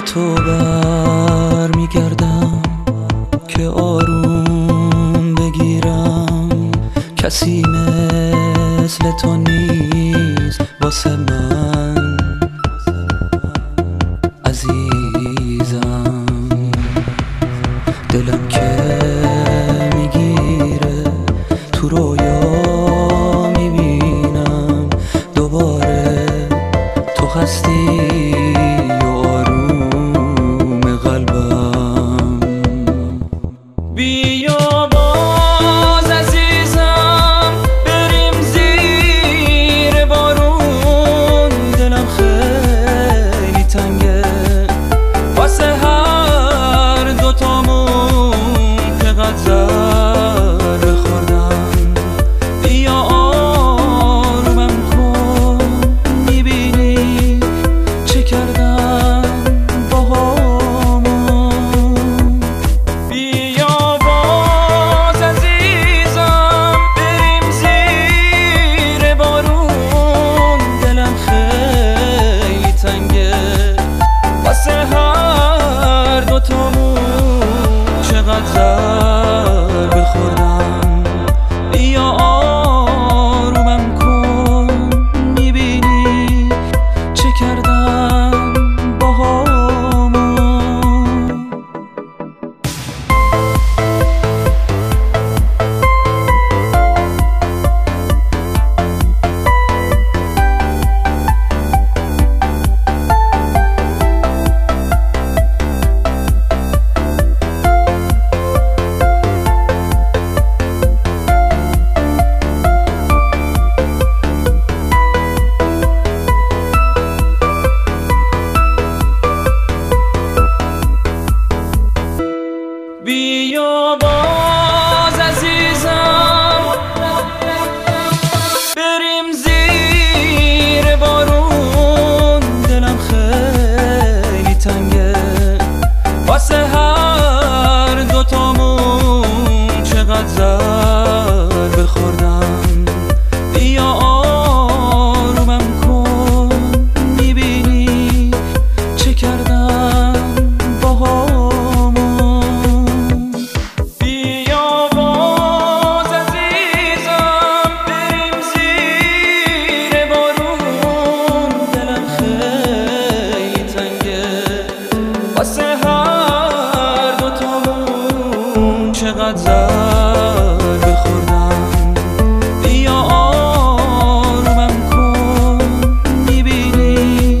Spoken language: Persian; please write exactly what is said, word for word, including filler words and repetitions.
تو بر میگردم که آروم بگیرم. کسی مثل تو نیست واسه من عزیزم. دلم که میگیره تو رویا میبینم دوباره تو هستی و آروم قلبم. بیا باز عزیزم بریم زیر بارون. دلم خیلی تنگه واسه هر دوتامون که قد ضربه خوردم. بیا آرومم کن میبینی چه کردم باهامون. بیا باز عزیزم بریم زیر بارون. دلم خیلی تنگه واسه هر دوتامون چقدر ضربه خوردم. بیا آرومم کن میبینی چه کردم باهامون. بیا باز عزیزم بریم زیر بارون. دلم خیلی تنگه واسه هر دوتامون چقدر ضربه خوردم. بیا آرومم کن میبینی چه کردم باهامون. بیا باز عزیزم بریم زیر بارون. دلم خیلی تنگه واسه هر دوتامون چقدر ضربه خوردم. بیا آرومم کن میبینی.